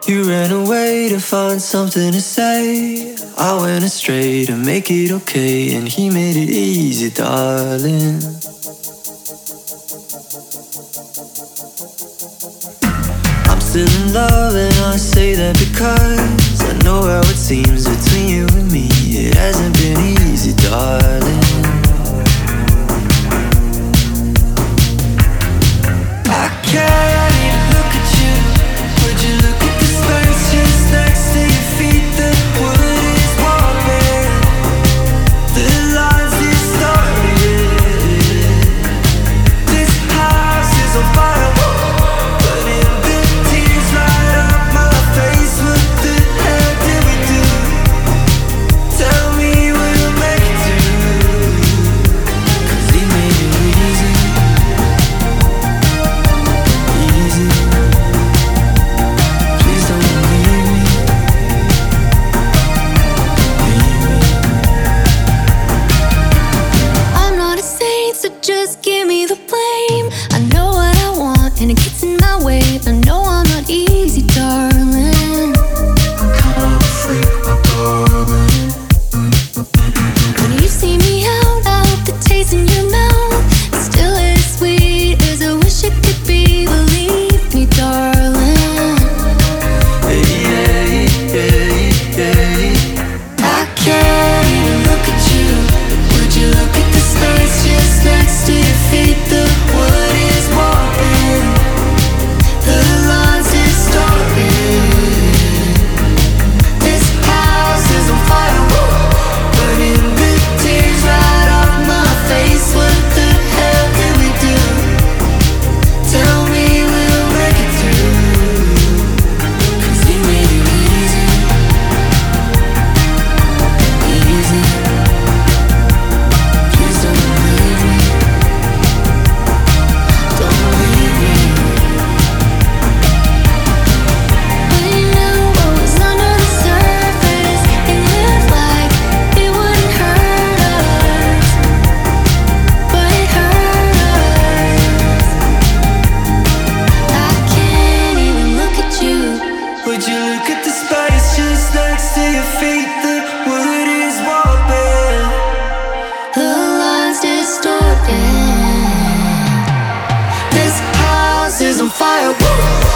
You ran away to find something to say. I went astray to make it okay, and he made it easy, darling. I'm still in love and I say that because I know how it seems between you and me. It hasn't been easy, darling. I can't even look at you. Would you look at the space just next to your feet? The wood is warping, the lines distorted. This house is on fire, burning the tears right up my face. What the hell did we do? Tell me we'll make it through. 'Cause he made it easy. Please don't leave me. I'm not a saint, so just give me the blame. I know what I want and it gets in my way. I know I'm not easy, darling. I'm kind of a freak, my darling. When you see me out, I hope the taste in your mouth is still as sweet as I wish it could be. Believe me, darling. I can't even look at you. Would you look at the space just next to your feet? The wood is warping, the lines distorted. This house is on fire, burning the tears right off my face. What the hell did we do? Tell me we'll make it through. 'Cause he made it easy, easy. Please don't leave me, don't leave me. We knew what was under the surface and lived like it wouldn't hurt us, but it hurt us. I can't even look at you. Would you look at the space just next to your feet? The wood is warping. The lines distorted. This house is on fire. Woo!